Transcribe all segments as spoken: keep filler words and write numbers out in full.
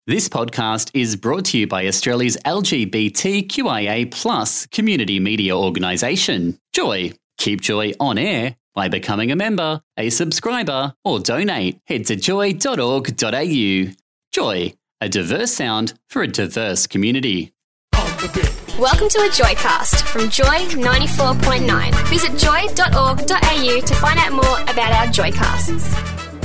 This podcast is brought to you by Australia's L G B T Q I A plus community media organisation, Joy. Keep Joy on air by becoming a member, a subscriber, or donate. Head to joy dot org dot a u. Joy, a diverse sound for a diverse community. Welcome to a Joycast from Joy ninety-four point nine. Visit joy dot org dot a u to find out more about our Joycasts.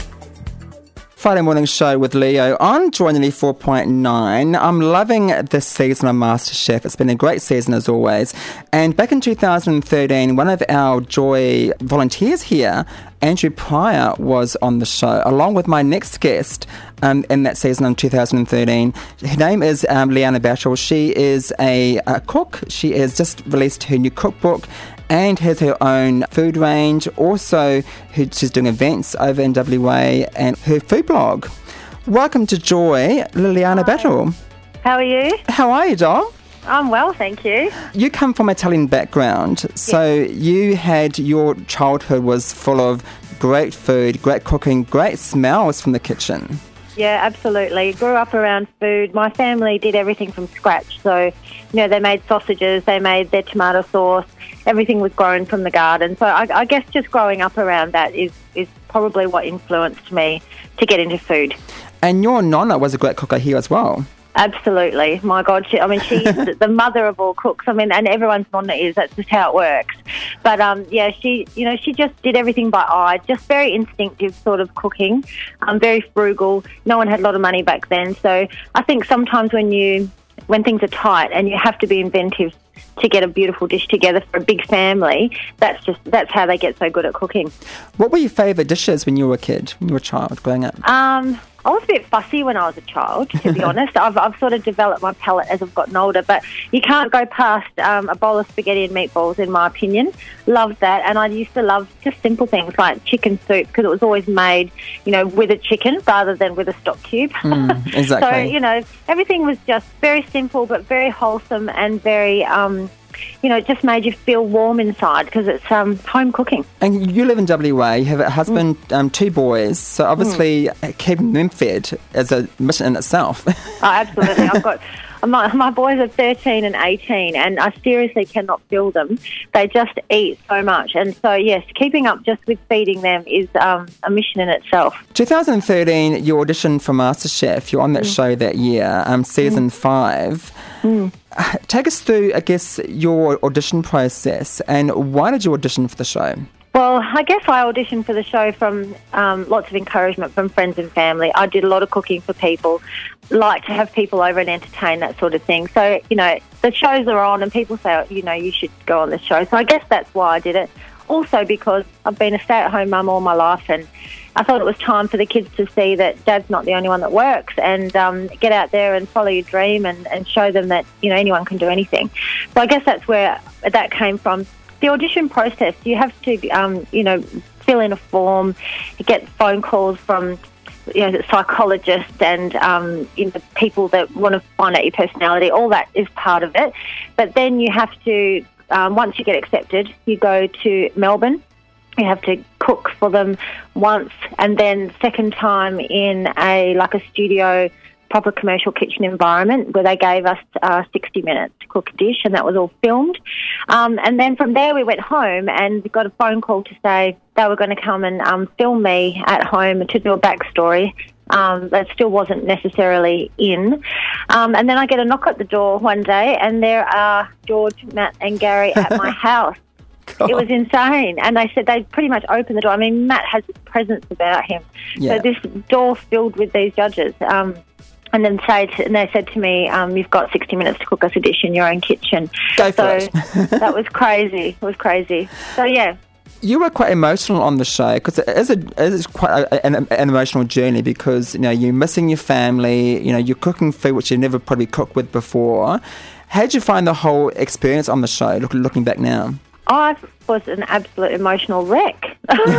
Friday morning show with Leo on Joy ninety-four point nine. I'm loving this season of MasterChef. It's been a great season as always. And back in two thousand thirteen, one of our Joy volunteers here, Andrew Pryor, was on the show, along with my next guest um, in that season in two thousand thirteen. Her name is um, Liana Battle. She is a, a cook. She has just released her new cookbook and has her own food range. Also, who, she's doing events over in W A and her food blog. Welcome to Joy, Liliana Hi. Battle. How are you? How are you, doll? I'm well, thank you. You come from an Italian background, so you had your childhood was full of great food, great cooking, great smells from the kitchen. Yeah, absolutely. Grew up around food. My family did everything from scratch. So, you know, they made sausages, they made their tomato sauce. Everything was grown from the garden. So I, I guess just growing up around that is, is probably what influenced me to get into food. And your nonna was a great cooker here as well. Absolutely. My God, she, I mean, she's the mother of all cooks. I mean, and everyone's nonna is. That's just how it works. But, um, yeah, she, you know, she just did everything by eye, just very instinctive sort of cooking, um, very frugal. No one had a lot of money back then. So I think sometimes when you, when things are tight and you have to be inventive to get a beautiful dish together for a big family, that's just, that's how they get so good at cooking. What were your favourite dishes when you were a kid, when you were a child growing up? Um... I was a bit fussy when I was a child, to be honest. I've, I've sort of developed my palate as I've gotten older, but you can't go past um, a bowl of spaghetti and meatballs, in my opinion. Loved that, and I used to love just simple things like chicken soup because it was always made, you know, with a chicken rather than with a stock cube. Mm, exactly. So, you know, everything was just very simple but very wholesome and very... Um, you know, it just made you feel warm inside because it's um, home cooking. And you live in W A, you have a husband, mm. um, two boys, so obviously mm. keeping them fed is a mission in itself. Oh, absolutely. I've got... My, my boys are thirteen and eighteen, and I seriously cannot fill them. They just eat so much. And so, yes, keeping up just with feeding them is um, a mission in itself. twenty thirteen, you auditioned for MasterChef. You're on that mm. show that year, um, season mm. five. Mm. Take us through, I guess, your audition process, and why did you audition for the show? Well, I guess I auditioned for the show from um, lots of encouragement from friends and family. I did a lot of cooking for people, like to have people over and entertain, that sort of thing. So, you know, the shows are on and people say, oh, you know, you should go on this show. So I guess that's why I did it. Also because I've been a stay-at-home mum all my life, and I thought it was time for the kids to see that Dad's not the only one that works, and um, get out there and follow your dream and, and show them that, you know, anyone can do anything. So I guess that's where that came from. The audition process, you have to, um, you know, fill in a form, get phone calls from, you know, psychologists and, um, you know, people that want to find out your personality. All that is part of it. But then you have to, um, once you get accepted, you go to Melbourne. You have to cook for them once, and then second time in a, like a studio, proper commercial kitchen environment where they gave us uh, sixty minutes to cook a dish, and that was all filmed. Um, and then from there we went home and got a phone call to say they were going to come and um, film me at home to do a backstory. Um, that still wasn't necessarily in. Um, and then I get a knock at the door one day, and there are George, Matt and Gary at my house. God. It was insane. And they said they'd pretty much opened the door. I mean, Matt has this presence about him. Yeah. So this door filled with these judges. Um, and then say to, and they said to me, um, you've got sixty minutes to cook us a dish in your own kitchen. Go for so it. That was crazy. It was crazy. So, yeah. You were quite emotional on the show because it is, a, it is quite a, an, an emotional journey because, you know, you're missing your family, you know, you're cooking food which you never probably cooked with before. How did you find the whole experience on the show, look, looking back now? I was an absolute emotional wreck.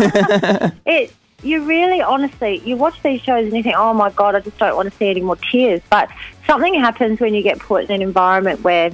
it, you really, honestly, you watch these shows and you think, oh, my God, I just don't want to see any more tears. But something happens when you get put in an environment where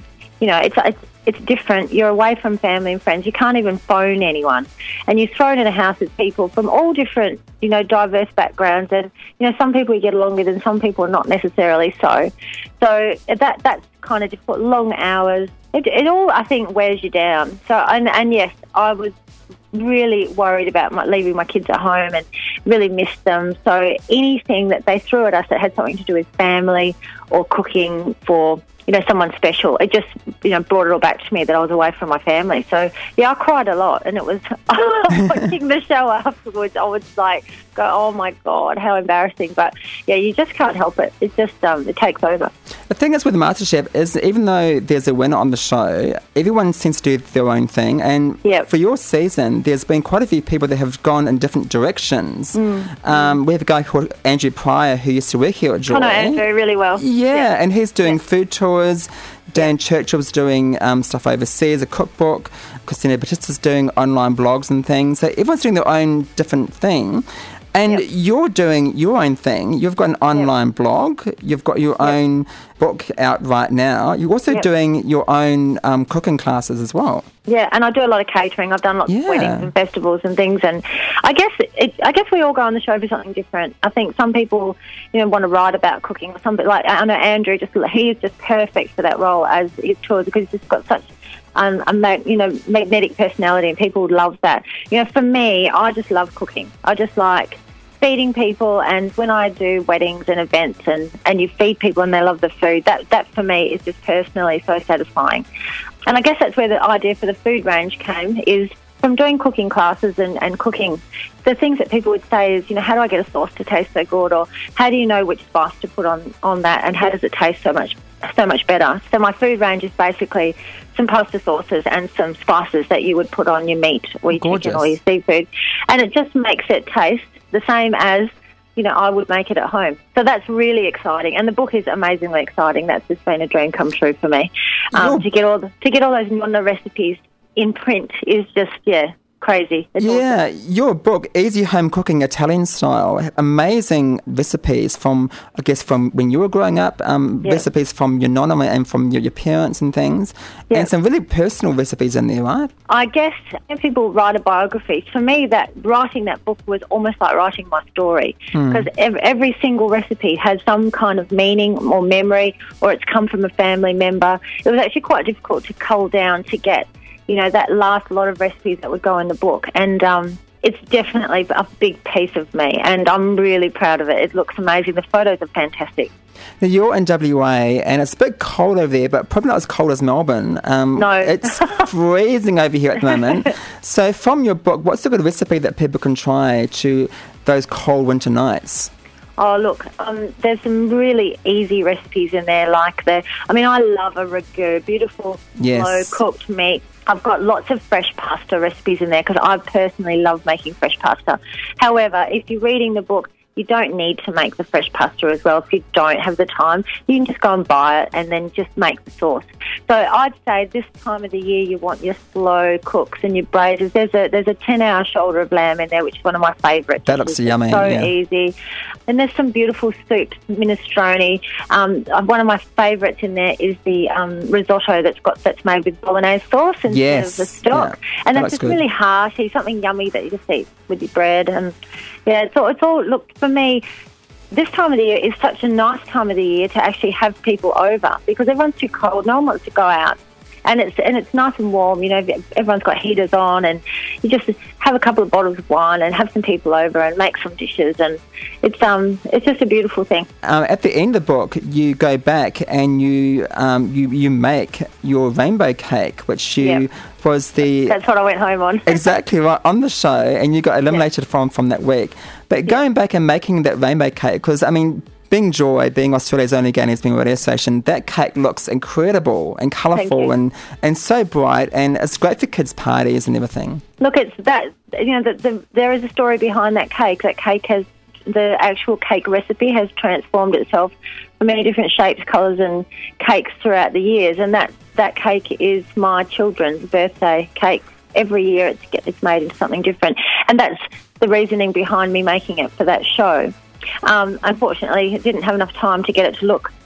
you know, it's it's it's different. You're away from family and friends. You can't even phone anyone, and you're thrown in a house with people from all different, you know, diverse backgrounds. And you know, some people you get along with, and some people not necessarily so. So that that's kind of difficult. Long hours. It, it all, I think, wears you down. So and and yes, I was really worried about my, leaving my kids at home and really missed them. So anything that they threw at us that had something to do with family or cooking for, you know, someone special, it just, you know, brought it all back to me that I was away from my family. So, yeah, I cried a lot, and it was watching the show afterwards, I was like, go, oh, my God, how embarrassing. But, yeah, you just can't help it. It just, um, it takes over. The thing is with MasterChef is even though there's a winner on the show, everyone seems to do their own thing. And yep. for your season, there's been quite a few people that have gone in different directions. Mm. Um, we have a guy called Andrew Pryor who used to work here at Joy. I know Andrew really well. Yeah, yep. and he's doing yep. food tours. Dan Churchill's doing um, stuff overseas, a cookbook. Christina Batista's doing online blogs and things. So everyone's doing their own different thing. And yep. you're doing your own thing. You've got an online yep. blog. You've got your yep. own book out right now. You're also yep. doing your own um, cooking classes as well. Yeah, and I do a lot of catering. I've done lots yeah. of weddings and festivals and things. And I guess it, I guess we all go on the show for something different. I think some people, you know, want to write about cooking. Some like I know Andrew, just he is just perfect for that role as his tours because he's just got such. Um, a mag- you know, magnetic personality, and people love that. You know, for me, I just love cooking. I just like feeding people, and when I do weddings and events, and, and you feed people and they love the food, that that for me is just personally so satisfying. And I guess that's where the idea for the food range came, is from doing cooking classes and, and cooking. The things that people would say is, you know, how do I get a sauce to taste so good, or how do you know which spice to put on, on that, and how does it taste so much so much better? So my food range is basically some pasta sauces and some spices that you would put on your meat or your Gorgeous. chicken or your seafood, and it just makes it taste the same as, you know, I would make it at home. So that's really exciting, and the book is amazingly exciting. That's just been a dream come true for me. Um, to get all the, to get all those Nonna recipes in print is just yeah. crazy. It's yeah, awesome. Your book, Easy Home Cooking Italian Style, amazing recipes from, I guess, from when you were growing up, um, yeah. recipes from your nonna and from your, your parents and things, yeah. and some really personal recipes in there, right? I guess when people write a biography, for me, that writing that book was almost like writing my story, because mm. every, every single recipe has some kind of meaning or memory, or it's come from a family member. It was actually quite difficult to cull down to get, you know, that last lot of recipes that would go in the book. And um, it's definitely a big piece of me, and I'm really proud of it. It looks amazing. The photos are fantastic. Now, you're in W A, and it's a bit cold over there, but probably not as cold as Melbourne. Um, no. It's freezing over here at the moment. So from your book, what's the good recipe that people can try to those cold winter nights? Oh, look, um, there's some really easy recipes in there, like the, I mean, I love a ragu, beautiful, yes. slow-cooked meat. I've got lots of fresh pasta recipes in there because I personally love making fresh pasta. However, if you're reading the book, you don't need to make the fresh pasta as well. If you don't have the time, you can just go and buy it and then just make the sauce. So I'd say this time of the year you want your slow cooks and your braisers. There's a there's a ten-hour shoulder of lamb in there, which is one of my favourites. That looks yummy. So yeah. easy. And there's some beautiful soups, minestrone. Um, one of my favourites in there is the um, risotto that's got that's made with bolognese sauce instead yes. of the stock. Yeah. And that that's just good. really hearty, something yummy that you just eat with your bread. And yeah, it's all, it's all, look, for me, this time of the year is such a nice time of the year to actually have people over because everyone's too cold. No one wants to go out. And it's and it's nice and warm, you know, everyone's got heaters on, and you just have a couple of bottles of wine and have some people over and make some dishes, and it's um it's just a beautiful thing. Um, at the end of the book, you go back and you um you, you make your rainbow cake, which you yep. was the... That's what I went home on. Exactly right, on the show, and you got eliminated yep. from, from that week. But yep. going back and making that rainbow cake, because, I mean... Being Joy, being Australia's only gay news radio station, that cake looks incredible and colourful and, and so bright, and it's great for kids' parties and everything. Look, it's that, you know, the, the, there is a story behind that cake. That cake has, the actual cake recipe has transformed itself for many different shapes, colours and cakes throughout the years, and that, that cake is my children's birthday cake. Every year it's, it's made into something different, and that's the reasoning behind me making it for that show. Um, unfortunately, it didn't have enough time to get it to look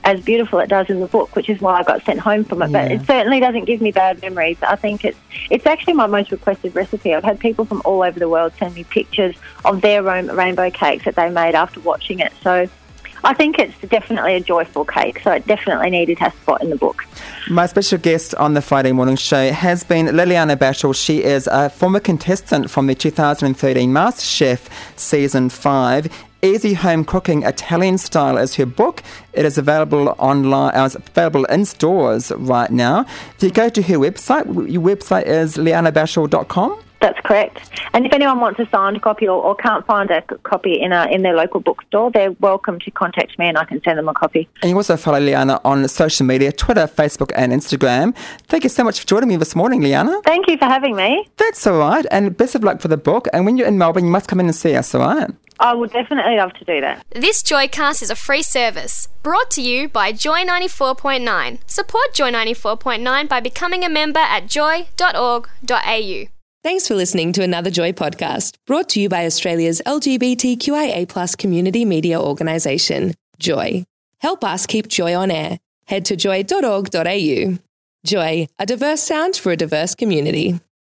as beautiful it does in the book, which is why I got sent home from it. Yeah. But it certainly doesn't give me bad memories. I think it's it's actually my most requested recipe. I've had people from all over the world send me pictures of their rain- rainbow cakes that they made after watching it. So I think it's definitely a joyful cake, so it definitely needed a spot in the book. My special guest on the Friday morning show has been Liliana Battle. She is a former contestant from the two thousand thirteen MasterChef Season five. Easy Home Cooking Italian Style is her book. It is available online, uh, it's available in stores right now. If you go to her website, your website is liana battle dot com. That's correct. And if anyone wants a signed copy or, or can't find a copy in a, in their local bookstore, they're welcome to contact me and I can send them a copy. And you also follow Liana on social media, Twitter, Facebook and Instagram. Thank you so much for joining me this morning, Liana. Thank you for having me. That's all right. And best of luck for the book. And when you're in Melbourne, you must come in and see us, all right? I would definitely love to do that. This Joycast is a free service brought to you by Joy ninety-four point nine. Support Joy ninety-four point nine by becoming a member at joy dot org dot a u. Thanks for listening to another Joy podcast, brought to you by Australia's L G B T Q I A plus community media organisation, Joy. Help us keep Joy on air. Head to joy dot org dot a u. Joy, a diverse sound for a diverse community.